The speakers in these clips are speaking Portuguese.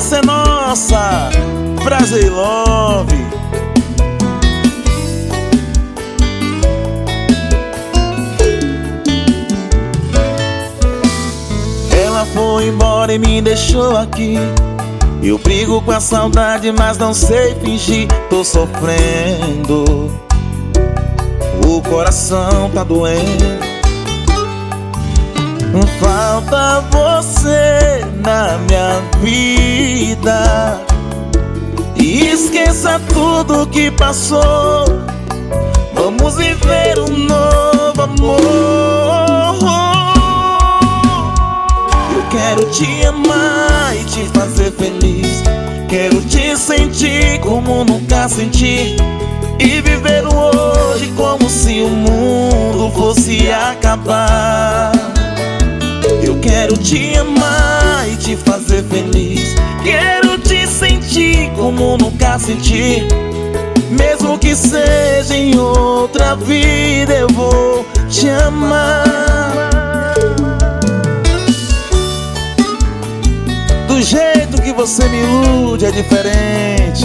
Essa é nossa Prazer Love. Ela foi embora e me deixou aqui. Eu brigo com a saudade, mas não sei fingir. Tô sofrendo, o coração tá doendo. Falta você na minha vida. E esqueça tudo que passou. Vamos viver um novo amor. Eu quero te amar e te fazer feliz. Quero te sentir como nunca senti. E viver o hoje como se o mundo fosse acabar. Eu quero te amar e te fazer feliz. Quero te sentir como nunca senti. Mesmo que seja em outra vida, eu vou te amar. Do jeito que você me ilude é diferente.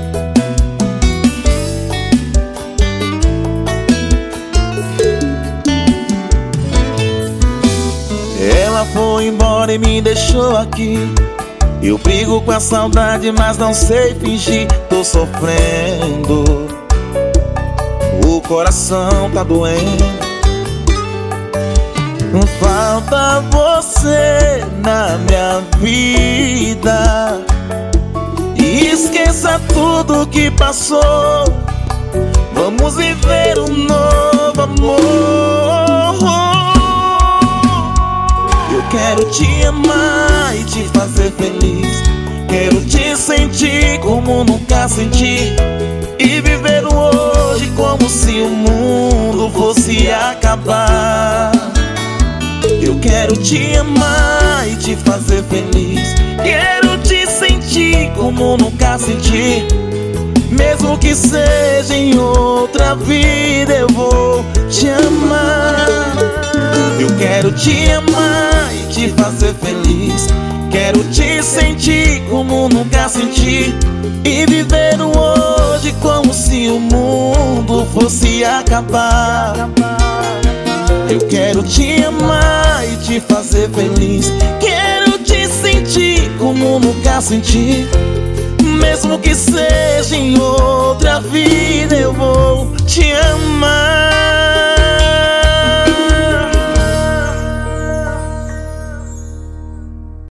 Ela foi embora e me deixou aqui. Eu brigo com a saudade, mas não sei fingir. Tô sofrendo, o coração tá doendo. Falta você na minha vida. E esqueça tudo que passou. Vamos viver um novo amor. Eu quero te amar e te fazer feliz. Quero te sentir como nunca senti. E viver o hoje como se o mundo fosse acabar. Eu quero te amar e te fazer feliz. Quero te sentir como nunca senti. Mesmo que seja em outra vida, eu vou te amar. Eu quero te amar e te fazer feliz. Quero te sentir como nunca senti. E viver o hoje como se o mundo fosse acabar. Eu quero te amar e te fazer feliz. Quero te sentir como nunca senti. Mesmo que seja em outra vida, eu vou te amar.